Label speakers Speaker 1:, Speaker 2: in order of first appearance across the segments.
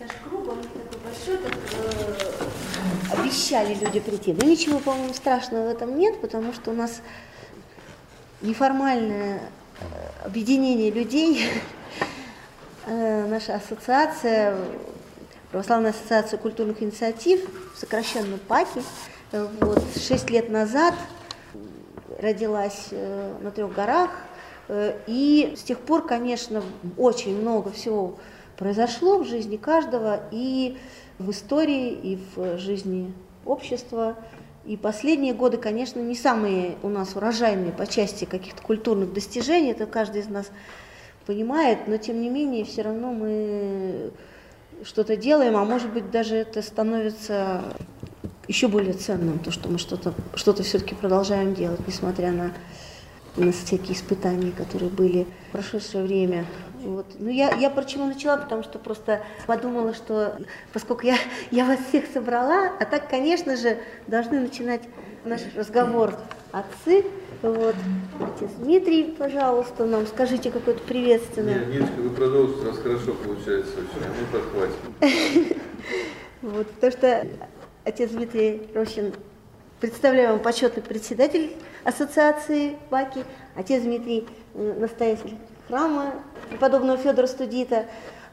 Speaker 1: Наш круг, он такой большой, как обещали люди прийти. Но ничего, по-моему, страшного в этом нет, потому что у нас неформальное объединение людей, наша ассоциация, Православная ассоциация культурных инициатив, сокращенно ПАКи, 6 лет назад родилась на Трех горах, и с тех пор, конечно, очень много всего произошло в жизни каждого, и в истории, и в жизни общества. И последние годы, конечно, не самые у нас урожайные по части каких-то культурных достижений, это каждый из нас понимает, но тем не менее все равно мы что-то делаем, а может быть даже это становится еще более ценным, то, что мы что-то все-таки продолжаем делать, несмотря на всякие испытания, которые были в прошедшее время. Вот. Ну, я почему начала, потому что просто подумала, что поскольку я вас всех собрала, а так, конечно же, должны начинать наш разговор отцы. Вот. Отец Дмитрий, пожалуйста, нам скажите какое-то приветственное.
Speaker 2: Нет, Ниночка, вы продолжите, у нас хорошо получается очень, а мы подхватим.
Speaker 1: Вот, потому что отец Дмитрий Рощин, представляю вам, почетный председатель ассоциации ПАКи, отец Дмитрий настоятель храма преподобного Федора Студита.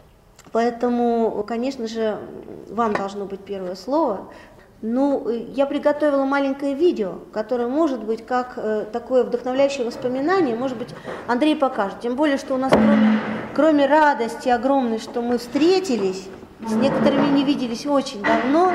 Speaker 1: Поэтому, конечно же, вам должно быть первое слово. Ну, я приготовила маленькое видео, которое может быть как такое вдохновляющее воспоминание, может быть, Андрей покажет. Тем более, что у нас кроме радости огромной, что мы встретились, с некоторыми не виделись очень давно,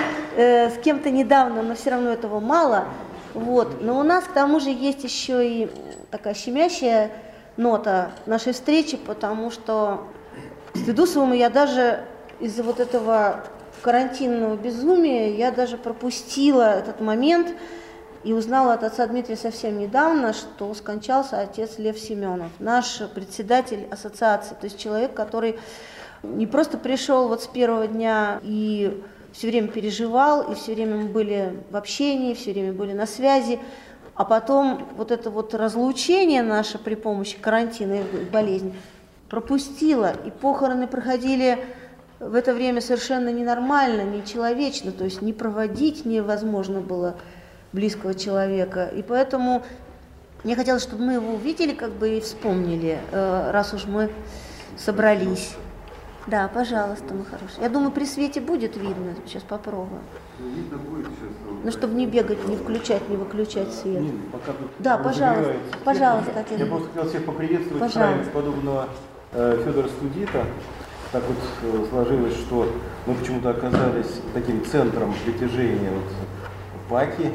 Speaker 1: с кем-то недавно, но все равно этого мало. Вот. Но у нас к тому же есть еще и такая щемящая нота нашей встречи, потому что к стыду своему я даже из-за вот этого карантинного безумия я даже пропустила этот момент и узнала от отца Дмитрия совсем недавно, что скончался отец Лев Семенов, наш председатель ассоциации, то есть человек, который не просто пришел вот с первого дня и все время переживал, и все время мы были в общении, все время были на связи, а потом вот это вот разлучение наше при помощи карантина и болезни пропустило, и похороны проходили в это время совершенно ненормально, нечеловечно, то есть не проводить невозможно было близкого человека. И поэтому мне хотелось, чтобы мы его увидели как бы и вспомнили, раз уж мы собрались. Да, пожалуйста, мой хороший. Я думаю, при свете будет видно. Сейчас попробуем.
Speaker 2: Видно будет сейчас.
Speaker 1: Ну, чтобы не бегать, не включать, не выключать свет.
Speaker 3: Нет, пока тут
Speaker 1: да, пожалуйста, пожалуйста, отец.
Speaker 3: Я просто хотел всех поприветствовать в храме подобного Федора Студита. Так вот сложилось, что мы почему-то оказались таким центром притяжения ПАКи.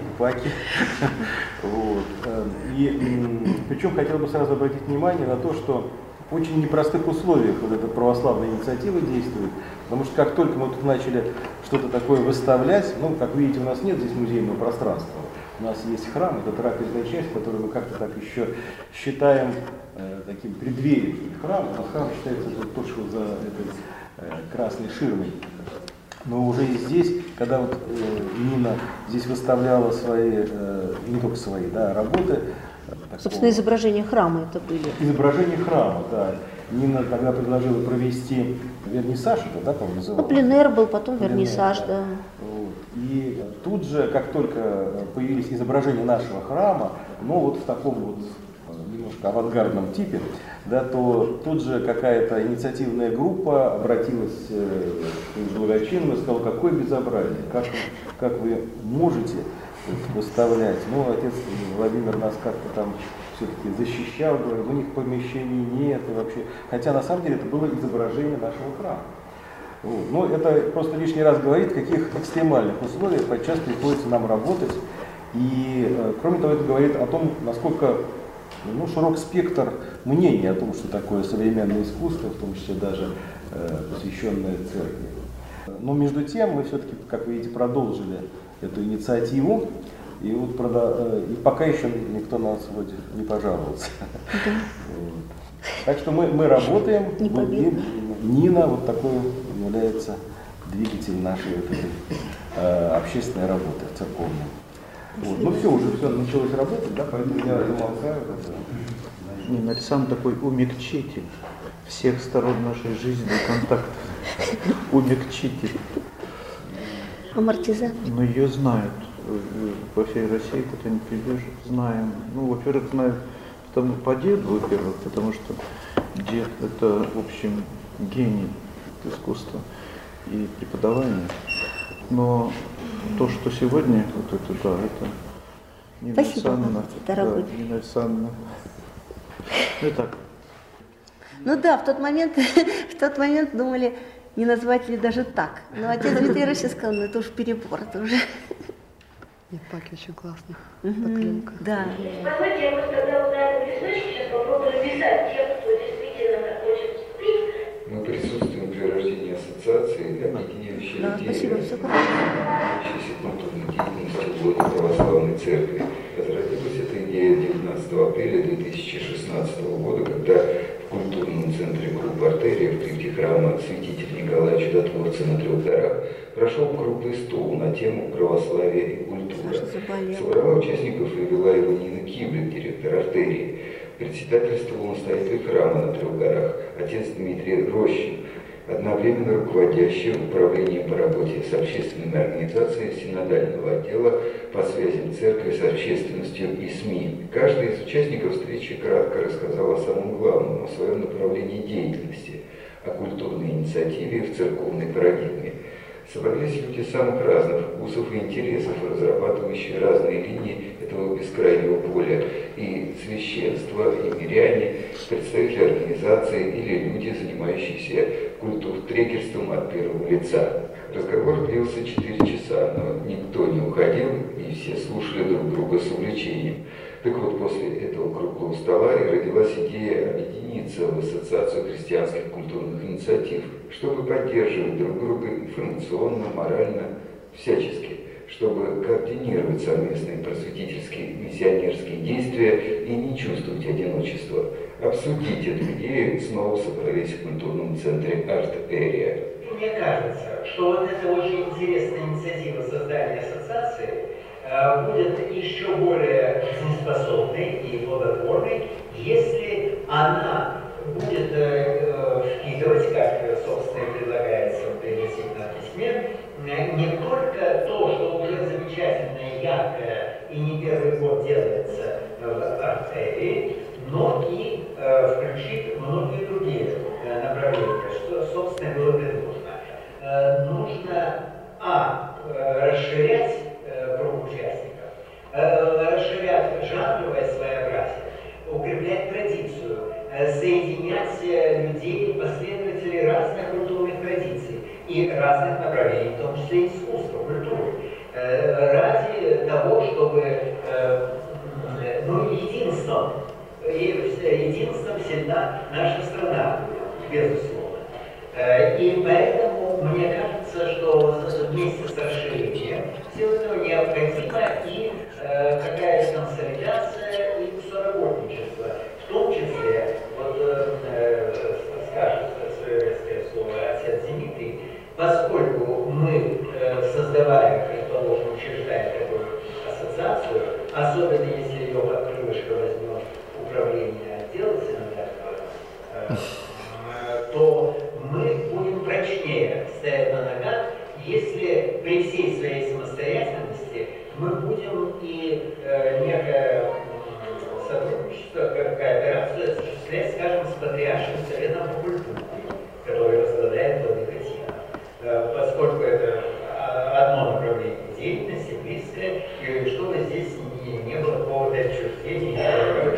Speaker 3: И причем хотел бы сразу обратить внимание на то, что в очень непростых условиях вот эта православная инициатива действует, потому что как только мы тут начали что-то такое выставлять, ну, как видите, у нас нет здесь музейного пространства, у нас есть храм, это трапезная часть, которую мы как-то так еще считаем таким преддверием храма. У нас храм считается то, что за этой красной ширмой. Но уже и здесь, когда вот Нина здесь выставляла свои, не только свои, да, работы.
Speaker 1: Собственно, изображения храма это были.
Speaker 3: Изображение храма, да. Нина тогда предложила провести вернисаж, это, да, по-моему, называлось?
Speaker 1: Ну, пленэр был, потом вернисаж, да.
Speaker 3: Вот. И тут же, как только появились изображения нашего храма, но вот в таком вот немножко авангардном типе, да, то тут же какая-то инициативная группа обратилась к благочинным и сказала, какое безобразие, как вы можете выставлять. Ну, отец Владимир нас как-то там все-таки защищал, говорил, у них помещений нет и вообще. Хотя на самом деле это было изображение нашего храма. Вот. Но это просто лишний раз говорит, в каких экстремальных условиях подчас приходится нам работать. И кроме того, это говорит о том, насколько широк спектр мнений о том, что такое современное искусство, в том числе даже посвященное церкви. Но между тем мы все-таки, как вы видите, продолжили эту инициативу, и вот и пока еще никто на нас вроде не пожаловался. Да. Вот. Так что мы работаем, и Нина вот такой является двигателем нашей вот этой, общественной работы церковной. Вот. Ну все, уже все началось работать, да, поэтому я замолкаю.
Speaker 4: Нина Александровна такой умягчитель всех сторон нашей жизни и контактов. Умягчитель.
Speaker 1: Амортизатор.
Speaker 4: Но ее знают по всей России, куда не придешь, знаем. Ну, во-первых, знают по деду, во-первых, потому что дед – это, в общем, гений искусства и преподавания. Но то, что сегодня, вот это, да, это Нина
Speaker 1: Спасибо вам,
Speaker 4: Александровна.
Speaker 1: дорогой.
Speaker 4: Да, Нина Александровна. Ну и так.
Speaker 1: Ну да, в тот момент думали, не назвать ли даже так. Но отец Дмитрий Рощин сказал, ну это уж перебор, это уже.
Speaker 5: Нет, Паки очень классно.
Speaker 1: Да.
Speaker 6: Позвольте, я вот когда на этом листочке сейчас попробую написать тех, кто действительно хочет вступить.
Speaker 7: Мы присутствуем при рождении ассоциации, объединяющей
Speaker 1: Да,
Speaker 7: людей,
Speaker 1: спасибо, все хорошо.
Speaker 7: занимающейся культурной деятельностью в Лоне Православной Церкви. Разродилась эта идея 19 апреля 2016 года, когда в культурном центре группы «Артерия» в крипте храма святителя Николая Чудотворца на Трех горах прошел круглый стол на тему православия и культура. Собрала участников и вела его Нина Киблик, директор «Артерии». Председательствовал настоятель храма на Трех горах, отец Дмитрий Рощин, одновременно руководящий управлением по работе с общественными организациями синодального отдела по связям церкви с общественностью и СМИ. Каждый из участников встречи кратко рассказал о самом главном, о своем направлении деятельности, о культурной инициативе в церковной парадигме. Собрались люди самых разных вкусов и интересов, разрабатывающие разные линии этого бескрайнего поля, и священство, и миряне, представители организации или люди, занимающиеся культуртрекерством от первого лица. Разговор длился 4 часа, но никто не уходил, и все слушали друг друга с увлечением. Так вот, после этого круглого стола и родилась идея объединиться в Ассоциацию христианских культурных инициатив, чтобы поддерживать друг друга информационно, морально, всячески, чтобы координировать совместные просветительские миссионерские действия и не чувствовать одиночества. Обсудить эту идею снова собрались в культурном центре «Арт-Эрия».
Speaker 8: Мне кажется, что вот эта очень интересная инициатива создания ассоциации будет еще более жизнеспособной и плодотворной, если она будет впитывать, как, собственно, и предлагается в пригласительном письме, не только то, что уже замечательно, яркое и не первый год делается в «Арт-Эрии», но и включить многие другие направления, что, собственно, было предложено. Нужно, расширять круг участников, расширять жанровое своеобразие, укреплять традицию, соединять людей, последователей разных культурных традиций и разных направлений, в том числе искусства, культуры, ради того, чтобы единством сильна наша страна, безусловно. И поэтому мне кажется, что вместе с расширением всего этого необходима и какая-то консолидация и соработничество. В том числе, вот скажет свое слово отец Дмитрий, поскольку мы, создавая, предположим, учреждая такую ассоциацию, особенно если ее под крылышко возьмет управление отдела синодального, то мы будем прочнее стоять на ногах, если при всей своей самостоятельности мы будем и некое сотрудничество, кооперацию осуществлять, скажем, с Патриаршим Советом по культуре, который возглавляет Владыка, поскольку это одно направление деятельности, близкое, и чтобы здесь не было повода отчуждения,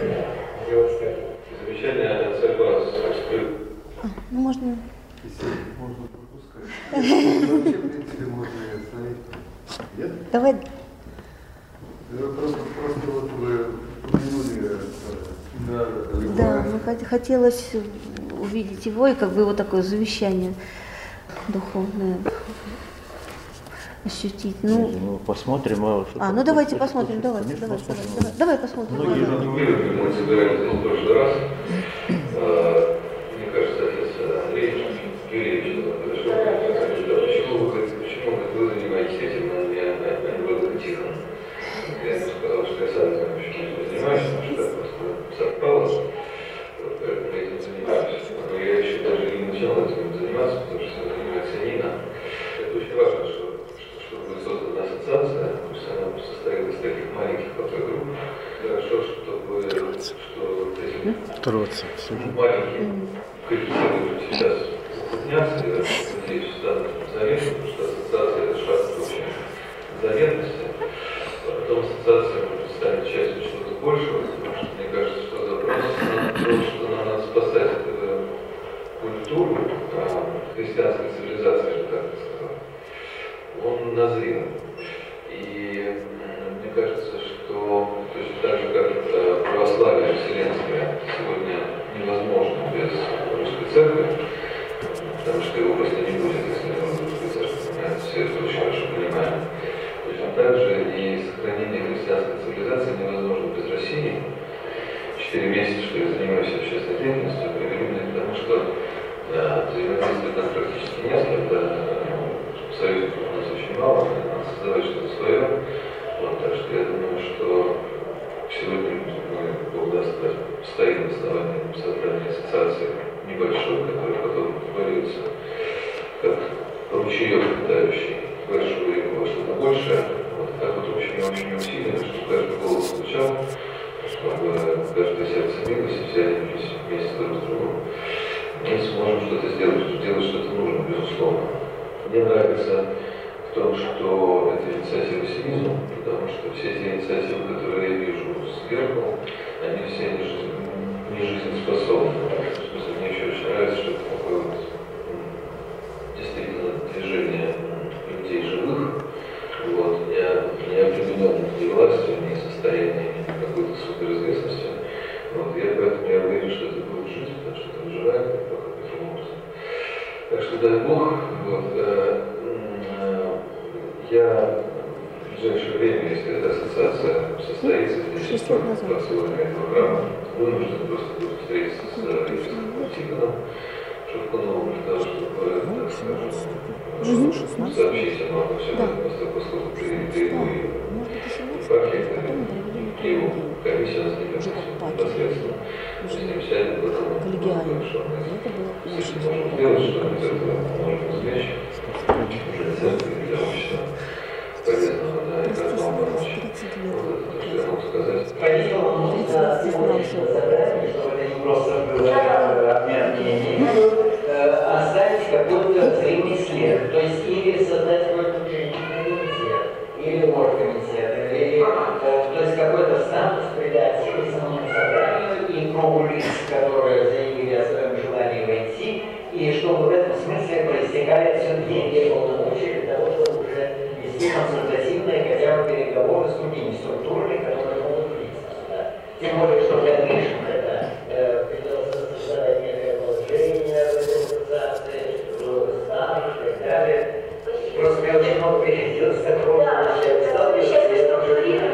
Speaker 2: Замечание, согласен.
Speaker 1: Ну, можно...
Speaker 9: Можно пропускать. Вообще, в принципе, можно и остановить. Нет?
Speaker 1: Давай.
Speaker 9: Просто вот вы упомянули.
Speaker 1: Да, хотелось увидеть его и как бы его такое завещание духовное ощутить.
Speaker 4: Ну, посмотрим.
Speaker 1: Ну давайте посмотрим, давай посмотрим.
Speaker 4: Многие же не
Speaker 2: Мы собираемся в прошлый раз. Мне кажется, отец Андрей Юрьевич подошел и сказал, почему вы занимаетесь этим, а не было тихо. Я ему сказал, что я сам не знаю, почему я занимаюсь, потому что это просто совпало. Поэтому я этим занимаюсь. Но я еще даже не начал этим заниматься. заниматься, потому что занимается Нина. Это очень важно, что будет создана ассоциация, пусть она состоит из таких маленьких групп. Хорошо, чтобы эти маленькие коллективы сейчас укрепняться, я надеюсь, станут заметны, потому что ассоциация – это шаг к общей заметности. Потом ассоциация может стать частью чего-то большего, потому что мне кажется, что запрос на то, что нам надо спасать культуру христианской цивилизации, я бы так сказал, он назрел. И мне кажется, что точно так же, как православие вселенское сегодня невозможно без русской церкви, потому что его просто не будет, если не будет русской церкви. Все это очень хорошо понимаем. Точно так же и сохранение христианской цивилизации невозможно без России. 4 месяца, что я занимаюсь общественной деятельностью, привели меня к тому, что взаимодействия там практически нет, когда союзников у нас очень мало, надо создавать что-то свое. Вот, так что я думаю, что сегодня мы, Бог даст, стоим на основании создания ассоциации небольшой, которая потом варится как ручеек, питающий большую реку во что-то большее. Вот, так вот очень усиленно, чтобы каждый голос звучал, чтобы каждое сердце билось, и все они бились вместе друг с другом. Мы сможем что-то сделать что-то нужно, безусловно. Мне нравится в том, что это инициатива синизма, потому что все те инициативы, которые я вижу сверху, они все не жизнеспособны. В смысле, мне еще очень нравится, что это такое вот действительно движение людей живых, вот, не обремененных ни властью, ни состоянием, ни какой-то суперизвестностью. Вот, поэтому я уверен, что это будет жить, потому что это выживает, как Петр. Так что дай Бог, вот, я в ближайшее время, если эта ассоциация состоится, здесь посылание программы, вынужден просто буду встретиться с епископом Тихоном Шевкуновым, для того, чтобы, так скажем, сообщить о новом все поскольку переведу епархии, и его комиссия нас не непосредственно. Мы с ним сядем, потом хорошо. Если можно сделать, что мы это можем извлечь, уже церкви для общества полезного, да, и как вам помочь. Вот это то, что я могу сказать.
Speaker 8: По-видимому, нужно сегодняшнего собрания, чтобы это не просто было обмен мнениями, оставить какой-то зримый след. То есть или создать какой-то комитет, или оргкомитет, или то есть какой-то статус придать самому собранию и кругу лиц, которые заявили о своем желании войти, и чтобы в этом смысле проистекали все-таки некие полномочия для того, чтобы уже вести консультативные хотя бы переговоры с другими структурами, которые могут влиться сюда. Тем более, что в дальнейшем это придется создавать некое положение в этой ассоциации, статус и так далее. Просто мне очень много переходилось такого, что я сталкивался, и это уже видно.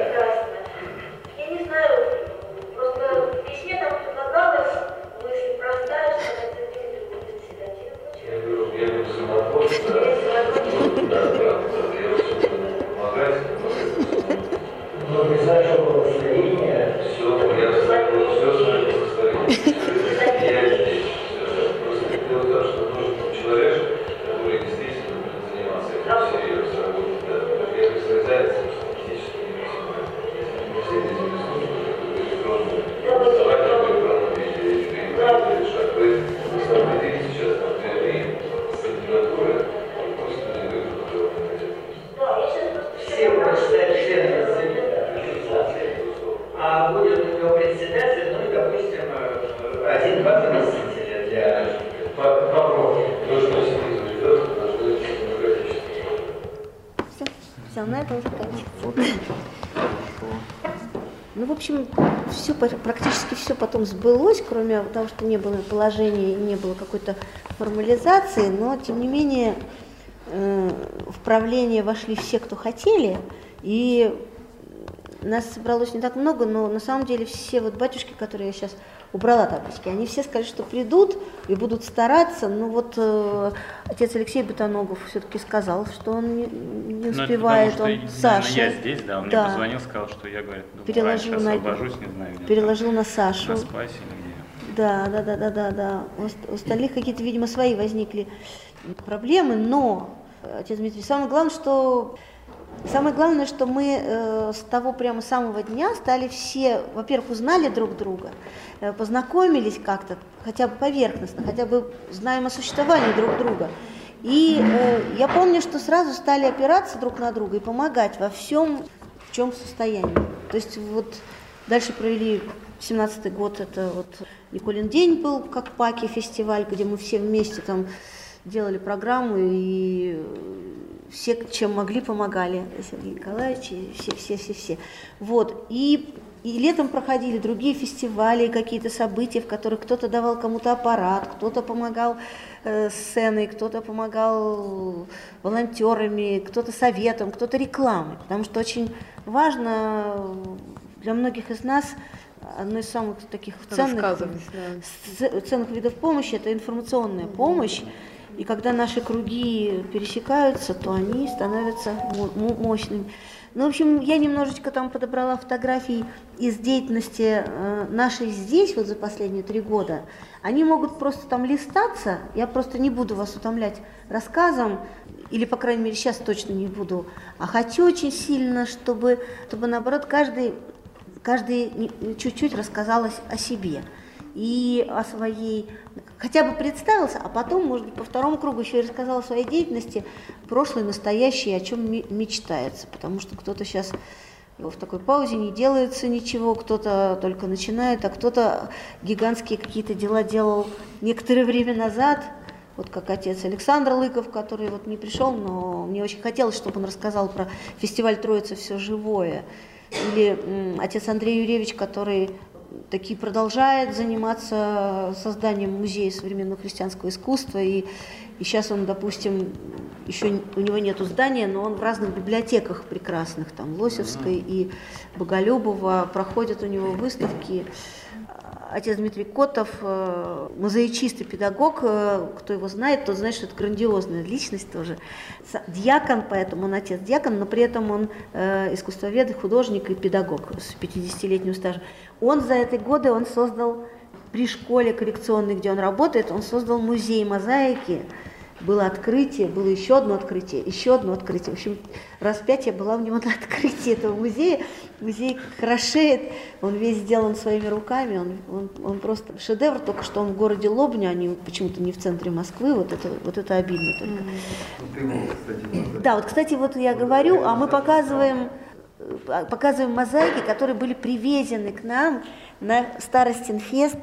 Speaker 6: Я не знаю, просто в письме там предлагалось мысль простая, что это Дмитрий будет председателем.
Speaker 2: Я буду самоотвод, да, я буду помогать.
Speaker 8: Но без вашего благословения...
Speaker 2: Все, я оставил все свое благословение. Я здесь. Просто дело в том, что нужен человек, который действительно будет заниматься этим серьезно, работать, да. Я высказывается, что физически невозможно. Если все эти службы, которые электронные, голосовать в электронном виде, или шагры, на самом деле сейчас на двери кандидатуры, просто не выиграют, которые не хотят.
Speaker 8: Все будут считать членами ассоциации, а будет у него председатель, ну и, допустим, 1-2 заместителя для попробования.
Speaker 1: Все, на этом заканчивается. Ну, в общем, все, практически все потом сбылось, кроме того, что не было положения и не было какой-то формализации, но, тем не менее, в правление вошли все, кто хотели, и нас собралось не так много, но на самом деле все вот батюшки, которые я сейчас убрала таблички, они все сказали, что придут и будут стараться, но вот отец Алексей Бутоногов все-таки сказал, что он не успевает,
Speaker 10: потому,
Speaker 1: он Саша.
Speaker 10: Я здесь, да, он мне позвонил, сказал, что я, говорит, думаю, раньше освобожусь, не знаю, где
Speaker 1: переложил на Сашу.
Speaker 10: На Спасе или где.
Speaker 1: Да. У остальных какие-то, видимо, свои возникли проблемы, но, отец Дмитрий, самое главное, что мы с того прямо самого дня стали все, во-первых, узнали друг друга, познакомились как-то, хотя бы поверхностно, хотя бы знаем о существовании друг друга. И я помню, что сразу стали опираться друг на друга и помогать во всем, в чем состоянии. То есть вот дальше провели 17-й год, это вот Николин день был, как Паки фестиваль, где мы все вместе там делали программу и все, чем могли, помогали. Сергей Николаевич, и все. Вот. И летом проходили другие фестивали, какие-то события, в которых кто-то давал кому-то аппарат, кто-то помогал сценой, кто-то помогал волонтерами, кто-то советом, кто-то рекламой. Потому что очень важно для многих из нас одно из самых таких ценных видов помощи – это информационная помощь. И когда наши круги пересекаются, то они становятся мощными. Ну, в общем, я немножечко там подобрала фотографии из деятельности нашей здесь вот за последние 3 года. Они могут просто там листаться, я просто не буду вас утомлять рассказом, или, по крайней мере, сейчас точно не буду, а хочу очень сильно, чтобы наоборот, каждый чуть-чуть рассказал о себе и о своей, хотя бы представился, а потом, может быть, по второму кругу еще и рассказал о своей деятельности, прошлой, настоящей, о чем мечтается, потому что кто-то сейчас в такой паузе не делается ничего, кто-то только начинает, а кто-то гигантские какие-то дела делал некоторое время назад, вот как отец Александр Лыков, который вот не пришел, но мне очень хотелось, чтобы он рассказал про фестиваль «Троица. Все живое», или отец Андрей Юрьевич, который таки продолжает заниматься созданием музея современного христианского искусства, и сейчас он, допустим, еще у него нету здания, но он в разных библиотеках прекрасных, там Лосевской и Боголюбова, проходят у него выставки. Отец Дмитрий Котов, мозаичист и педагог, кто его знает, тот знает, что это грандиозная личность тоже. Диакон, поэтому он отец-диакон, но при этом он искусствовед, художник и педагог с 50-летним стажем. Он за эти годы создал при школе коррекционной, где он работает, он создал музей мозаики. Было открытие, было еще одно открытие. В общем, раз 5 я была у него на открытии этого музея. Музей хорошеет, он весь сделан своими руками, он просто шедевр, только что он в городе Лобня, а не, почему-то не в центре Москвы, вот это обидно только. Да, вот, кстати, вот я говорю, а мы показываем мозаики, которые были привезены к нам на Старостинфест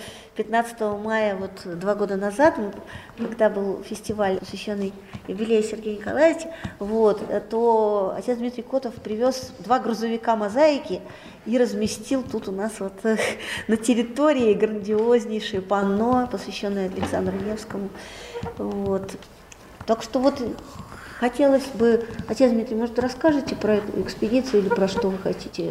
Speaker 1: 15 мая, вот 2 года назад, когда был фестиваль, посвященный юбилею Сергея Николаевича, вот, то отец Дмитрий Котов привез 2 грузовика мозаики и разместил тут у нас вот на территории грандиознейшее панно, посвященное Александру Невскому. Вот. Так что вот хотелось бы, отец Дмитрий, может, расскажете про эту экспедицию или про что вы хотите?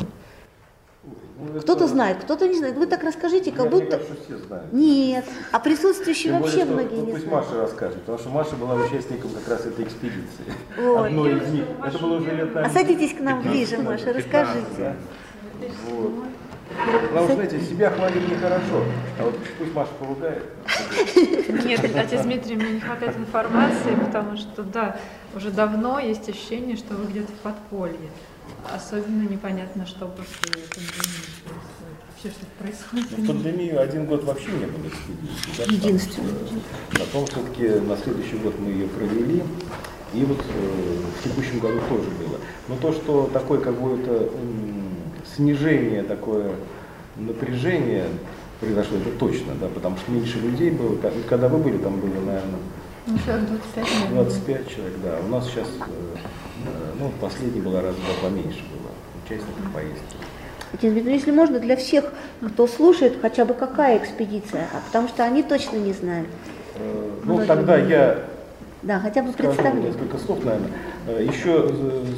Speaker 1: Кто-то знает, кто-то не знает. Вы так расскажите, как будто...
Speaker 3: Мне кажется, все знают.
Speaker 1: Нет, а присутствующие
Speaker 3: Тем
Speaker 1: вообще
Speaker 3: более,
Speaker 1: многие не
Speaker 3: пусть
Speaker 1: знают.
Speaker 3: Маша расскажет, потому что Маша была участником как раз этой экспедиции.
Speaker 1: Вот.
Speaker 3: Одной из них. Это было уже лет, наверное,
Speaker 1: А садитесь к нам
Speaker 3: 15,
Speaker 1: ближе, Маша, расскажите.
Speaker 3: Да? Вот. Потому что, знаете, себя хвалить нехорошо, а вот пусть Маша поругает.
Speaker 10: Нет, отец Дмитрий, мне не хватает информации, потому что, да, уже давно есть ощущение, что вы где-то в подполье. Особенно непонятно, что после пандемии происходит. Вообще, что происходит.
Speaker 3: В пандемию 1 год вообще не было экспедиции. Да,
Speaker 1: Единственное.
Speaker 3: Потом все-таки на следующий год мы ее провели, и вот в текущем году тоже было. Но то, что такое какое-то снижение, такое напряжение произошло, это точно, да, потому что меньше людей было. Когда вы были, там было, наверное, 25 человек, да. У нас сейчас, последний был раз в 2 поменьше было участников поездки.
Speaker 1: Отец Дмитрий, если можно, для всех, кто слушает, хотя бы какая экспедиция, потому что они точно не знают.
Speaker 3: Тогда я
Speaker 1: хотя бы
Speaker 3: скажу
Speaker 1: представлю.
Speaker 3: несколько слов, наверное. Еще,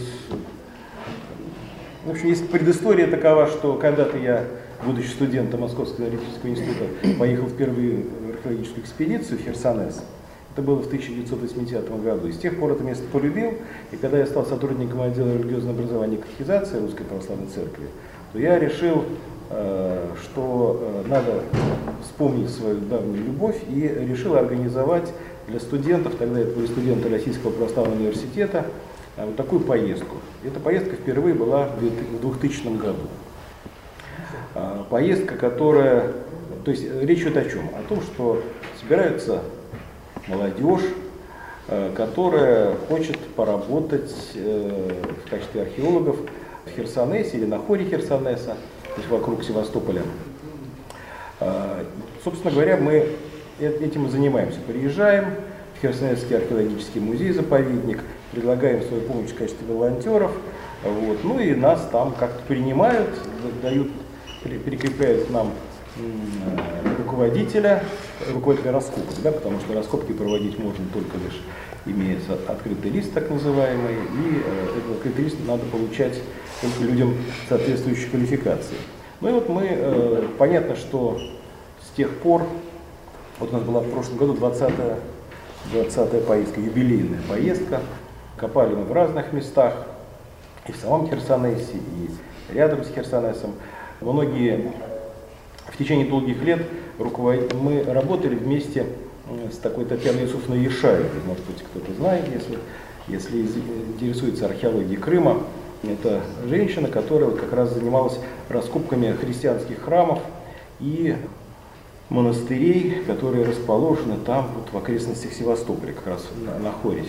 Speaker 3: в общем, есть предыстория такова, что когда-то я, будучи студентом Московского аналитического института, поехал в первую археологическую экспедицию в Херсонес. Это было в 1980 году. И с тех пор это место полюбил. И когда я стал сотрудником отдела религиозного образования и катехизации Русской Православной Церкви, то я решил что надо вспомнить свою давнюю любовь, и решил организовать для студентов, тогда это были студенты Российского православного университета, вот такую поездку. Эта поездка впервые была в 2000 году. Поездка, которая, то есть речь идет о чем? О том, что собираются молодежь, которая хочет поработать в качестве археологов в Херсонесе или на хоре Херсонеса, то есть вокруг Севастополя. Собственно говоря, мы этим и занимаемся. Приезжаем в Херсонесский археологический музей-заповедник, предлагаем свою помощь в качестве волонтеров, вот, ну и нас там как-то принимают, дают, прикрепляют нам руководителя раскопок, да, потому что раскопки проводить можно только лишь имея открытый лист, так называемый, и этот открытый лист надо получать только людям соответствующей квалификации. Ну и вот мы, понятно, что с тех пор, вот у нас была в прошлом году 20-я поездка, юбилейная поездка, копали мы в разных местах, и в самом Херсонесе, и рядом с Херсонесом. Многие, в течение долгих лет мы работали вместе с такой Татьяной Юсуфовной Ешаевой, может быть, кто-то знает, если интересуется археологией Крыма. Это женщина, которая как раз занималась раскопками христианских храмов и монастырей, которые расположены там, вот, в окрестностях Севастополя, как раз на хоре.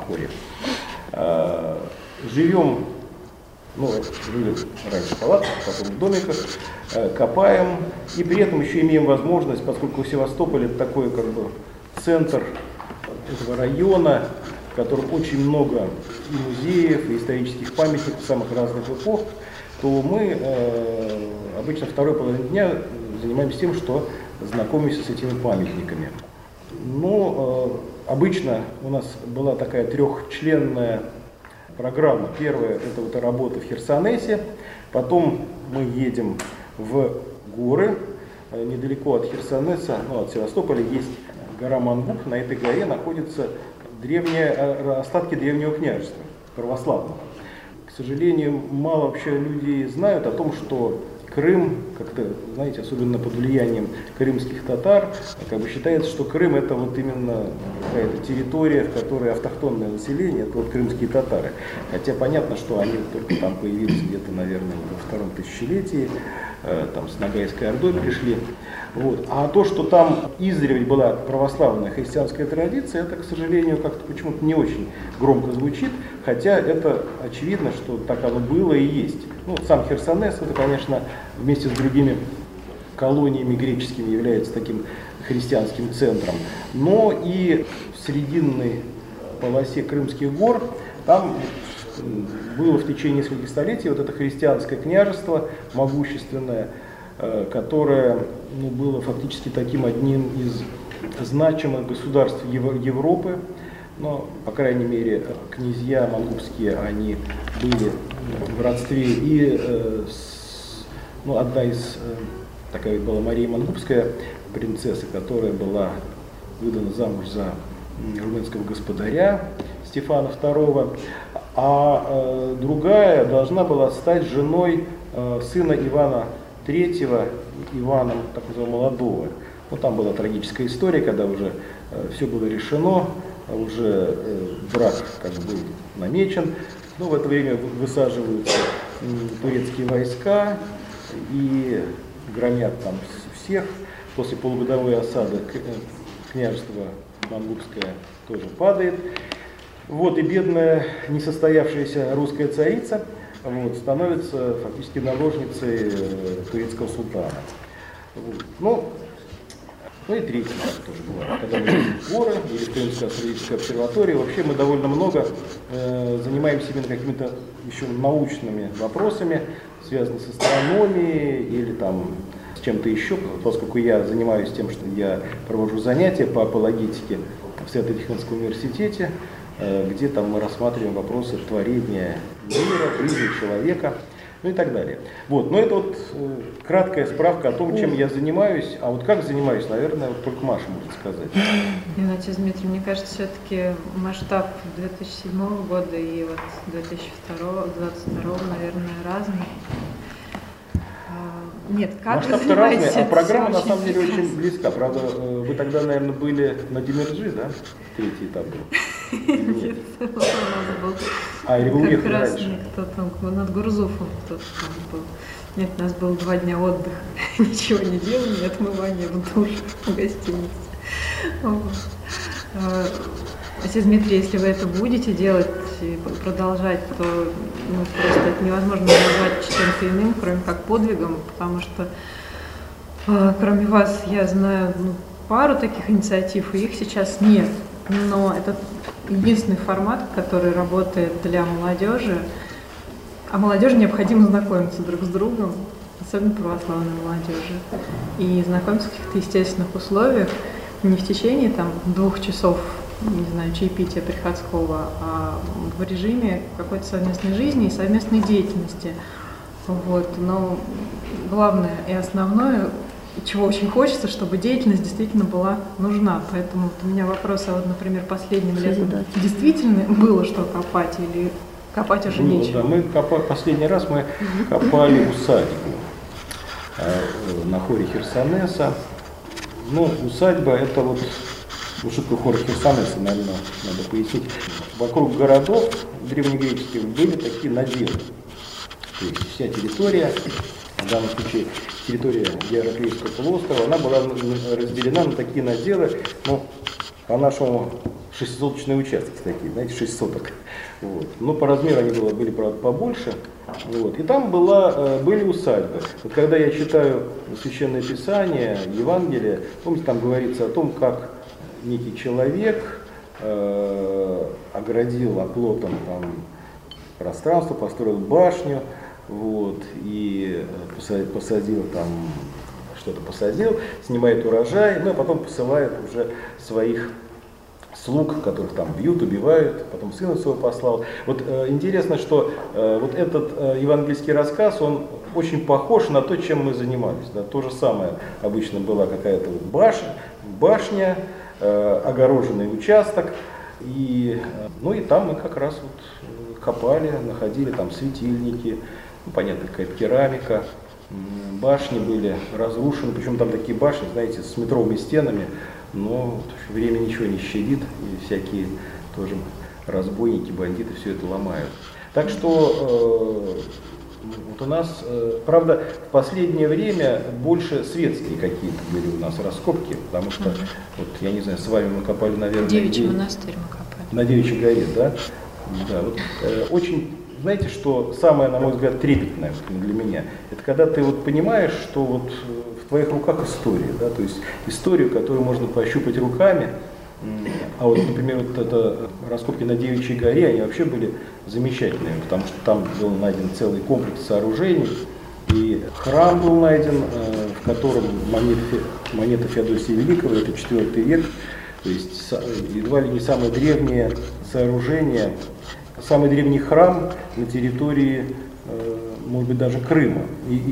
Speaker 3: Живем, жили раньше в палатках, потом в домиках, копаем, и при этом еще имеем возможность, поскольку Севастополь это такой как бы центр этого района, в котором очень много и музеев, и исторических памятников самых разных эпох, то мы обычно второй половине дня занимаемся тем, что знакомимся с этими памятниками. Но обычно у нас была такая трехчленная программа. Первая – это вот работа в Херсонесе, потом мы едем в горы, недалеко от Херсонеса, от Севастополя есть гора Мангуб, на этой горе находятся остатки древнего княжества, православного. К сожалению, мало вообще людей знают о том, что Крым, как-то, знаете, особенно под влиянием крымских татар, как бы считается, что Крым это вот именно какая-то территория, в которой автохтонное население, это вот крымские татары. Хотя понятно, что они только там появились где-то, наверное, во втором тысячелетии, там с Ногайской Ордой пришли. Вот. А то, что там издревле была православная христианская традиция, это, к сожалению, как-то почему-то не очень громко звучит, хотя это очевидно, что так оно было и есть. Сам Херсонес, это, конечно, вместе с другими колониями греческими является таким христианским центром. Но и в срединной полосе Крымских гор там было в течение нескольких столетий вот это христианское княжество могущественное, которое было фактически таким одним из значимых государств Европы. Но, по крайней мере, князья мангубские, они были в родстве и одна из, такая была Мария Мангубская, принцесса, которая была выдана замуж за румынского господаря Стефана II, а другая должна была стать женой сына Ивана III, Ивана, так называемого Молодого. Там была трагическая история, когда уже все было решено, уже брак как бы был намечен. В это время высаживаются турецкие войска и громят там всех. После полугодовой осады княжество Мангубское тоже падает. И бедная несостоявшаяся русская царица становится фактически наложницей турецкого султана. И третий раз тоже бывает, когда мы едем в горы, или в Крымскую астрологическую обсерваторию. Вообще мы довольно много занимаемся именно какими-то еще научными вопросами, связанными с астрономией или там с чем-то еще, поскольку я занимаюсь тем, что я провожу занятия по апологетике в Свято-Тихвинском университете, где там мы рассматриваем вопросы творения мира, жизни человека, и так далее. Но это краткая справка о том, чем я занимаюсь. А как занимаюсь, наверное, только Маша может сказать.
Speaker 10: Отец Дмитрий, мне кажется, все-таки масштаб 2007 года и 2022, наверное, разный. Нет, как
Speaker 3: Масштаб-то разный, а
Speaker 10: это
Speaker 3: программа
Speaker 10: всё
Speaker 3: на самом деле
Speaker 10: прекрасно.
Speaker 3: очень близка. Правда, вы тогда, наверное, были на Демирджи, да? Третий этап был?
Speaker 10: Нет, у нас был
Speaker 3: Или вы уехали
Speaker 10: как раз
Speaker 3: раньше?
Speaker 10: кто там, над Гурзуфом кто-то там был. Нет, у нас было 2 дня отдыха, ничего не делали, отмывание в душ в гостинице. Вот. Отец Дмитрий, если вы это будете делать и продолжать, то просто это невозможно назвать чем-то иным, кроме как подвигом, потому что кроме вас я знаю пару таких инициатив, и их сейчас нет. Но это единственный формат, который работает для молодежи. А молодежи необходимо знакомиться друг с другом, особенно православной молодежи. И знакомиться в каких-то естественных условиях, не в течение 2 часов, не знаю, чаепития приходского, а в режиме какой-то совместной жизни и совместной деятельности. Вот. Но главное и основное, чего очень хочется, чтобы деятельность действительно была нужна. Поэтому вот у меня вопрос, а вот, например, последним летом действительно было что копать или копать уже нечего?
Speaker 3: Да, мы последний раз мы копали усадьбу на хоре Херсонеса. Усадьба это вот, что такое хор Херсонеса, наверное, надо пояснить. Вокруг городов древнегреческих были такие наделы. То есть вся территория, в данном случае территория Гераклейского полуострова, она была разделена на такие наделы, по-нашему 600-соточные участки такие, знаете, 6 соток. Вот. Но по размеру они были, правда, побольше. Вот. И там были усадьбы. Вот когда я читаю Священное Писание, Евангелие, помните, там говорится о том, как некий человек оградил оплотом пространство, построил башню, вот, и посадил там, что-то посадил, снимает урожай, а потом посылает уже своих слуг, которых там бьют, убивают, потом сына своего послал. Вот интересно, что вот этот евангельский рассказ, он очень похож на то, чем мы занимались. Да? То же самое обычно была какая-то вот башня, огороженный участок, и там мы как раз вот копали, находили там светильники, понятно, какая-то керамика, башни были разрушены, причем там такие башни, знаете, с метровыми стенами, но время ничего не щадит, и всякие тоже разбойники, бандиты все это ломают. Так что вот у нас, правда, в последнее время больше светские какие-то были у нас раскопки, потому что, вот я не знаю, с вами мы копали, наверное,
Speaker 10: Девичий монастырь мы копали.
Speaker 3: На Девичьей горе, да? Да, вот, очень, знаете, что самое, на мой взгляд, трепетное для меня, это когда ты вот понимаешь, что вот в твоих руках история, да, то есть историю, которую можно пощупать руками. А вот, например, вот это раскопки на Девичьей горе, они вообще были замечательные, потому что там был найден целый комплекс сооружений, и храм был найден, в котором монета Феодосия Великого, это 4 век, то есть едва ли не самое древнее сооружение, самый древний храм на территории, может быть, даже Крыма,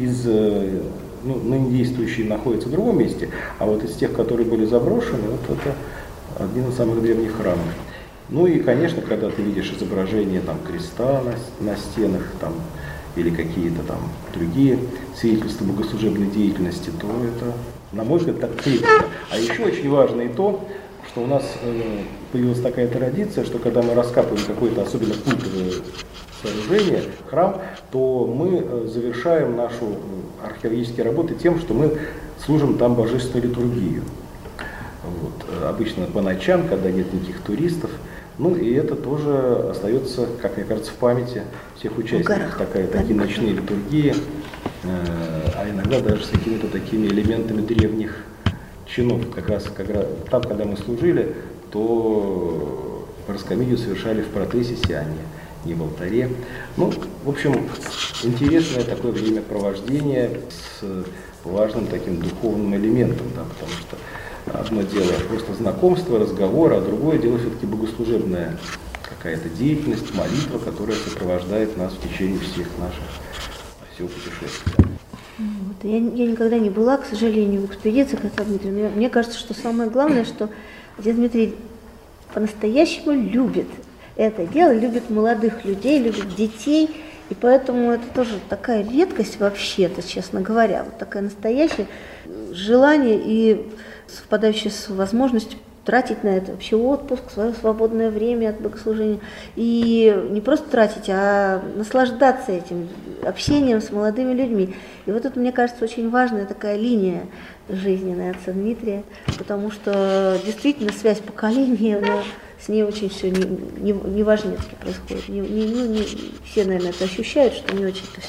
Speaker 3: ныне действующий находится в другом месте, а вот из тех, которые были заброшены, вот это один из самых древних храмов. И, конечно, когда ты видишь изображение креста на стенах или какие-то другие свидетельства богослужебной деятельности, то это, на мой взгляд, так трепетно. А еще очень важно и то, что у нас появилась такая традиция, что когда мы раскапываем какое-то особенно культовое сооружение, храм, то мы завершаем нашу археологические работы тем, что мы служим там божественную литургию. Вот. Обычно по ночам, когда нет никаких туристов. И это тоже остается, как мне кажется, в памяти всех участников. Такие ночные литургии, а иногда даже с какими-то такими элементами древних чинов. Как раз там, когда мы служили, то параскомидию совершали в протесисе, а не в алтаре. В общем, интересное такое времяпровождение с важным таким духовным элементом, да, потому что одно дело просто знакомство, разговор, а другое дело все-таки богослужебная какая-то деятельность, молитва, которая сопровождает нас в течение всего путешествия.
Speaker 1: Я никогда не была, к сожалению, в экспедициях отца Дмитрия, но мне кажется, что самое главное, что отец Дмитрий по-настоящему любит это дело, любит молодых людей, любит детей, И поэтому это тоже такая редкость вообще-то, честно говоря, вот такое настоящее желание и совпадающее с возможностью тратить на это вообще отпуск, свое свободное время от богослужения. И не просто тратить, а наслаждаться этим общением с молодыми людьми. И вот это, мне кажется, очень важная такая линия жизненная отца Дмитрия, потому что действительно связь поколений, она, с ней очень все неважнецки происходит. Все, наверное, это ощущают, что не очень-то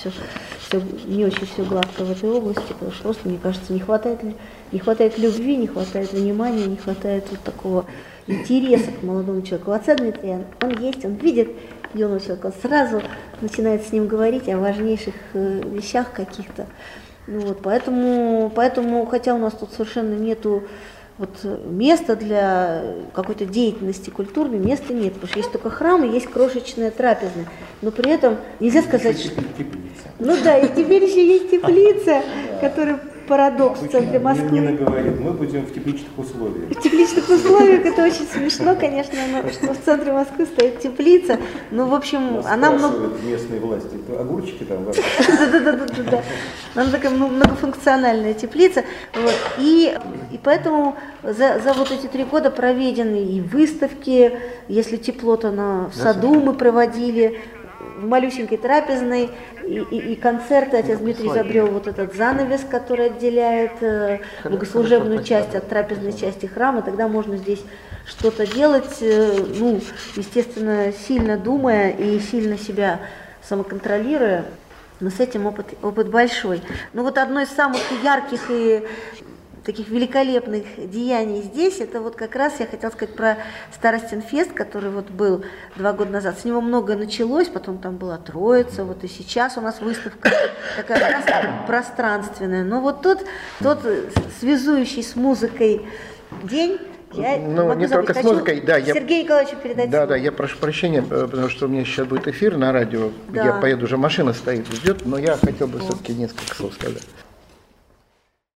Speaker 1: не очень все гладко в этой области, потому что просто, мне кажется, не хватает любви, не хватает внимания, не хватает вот такого интереса к молодому человеку. У отца Дмитрия он есть, он видит юного человека, он сразу начинает с ним говорить о важнейших вещах каких-то. Ну вот, поэтому, хотя у нас тут совершенно нету вот места для какой-то деятельности культурной, места нет, потому что есть только храм и есть крошечная трапезная. Но при этом нельзя сказать, что... Ну да, и теперь еще есть теплица, которая парадокс в центре Москвы.
Speaker 3: Нина говорит, мы будем в тепличных условиях.
Speaker 1: В тепличных условиях это очень смешно, конечно, что в центре Москвы стоит теплица. Ну, в общем, она много...
Speaker 3: местные власти, огурчики там.
Speaker 1: Да. Она такая многофункциональная теплица. Вот. И поэтому за вот эти 3 года проведены и выставки, если тепло, то в саду мы проводили, в малюсенькой трапезной, и концерты. Отец Дмитрий изобрел вот этот занавес, который отделяет богослужебную часть от трапезной части храма. Тогда можно здесь что-то делать, ну, естественно, сильно думая и сильно себя самоконтролируя. Но с этим опыт большой. Но вот одно из самых ярких и таких великолепных деяний здесь, это вот как раз я хотела сказать про Старостинфест, который вот был 2 года назад. С него многое началось, потом там была Троица, вот и сейчас у нас выставка такая пространственная. Но вот тот связующий с музыкой день, я
Speaker 11: не только с музыкой, да.
Speaker 1: Сергею Николаевичу передать.
Speaker 11: Да, я прошу прощения, потому что у меня сейчас будет эфир на радио,
Speaker 1: да.
Speaker 11: Я поеду, уже машина стоит, ждет, но я хотел бы все-таки несколько слов сказать.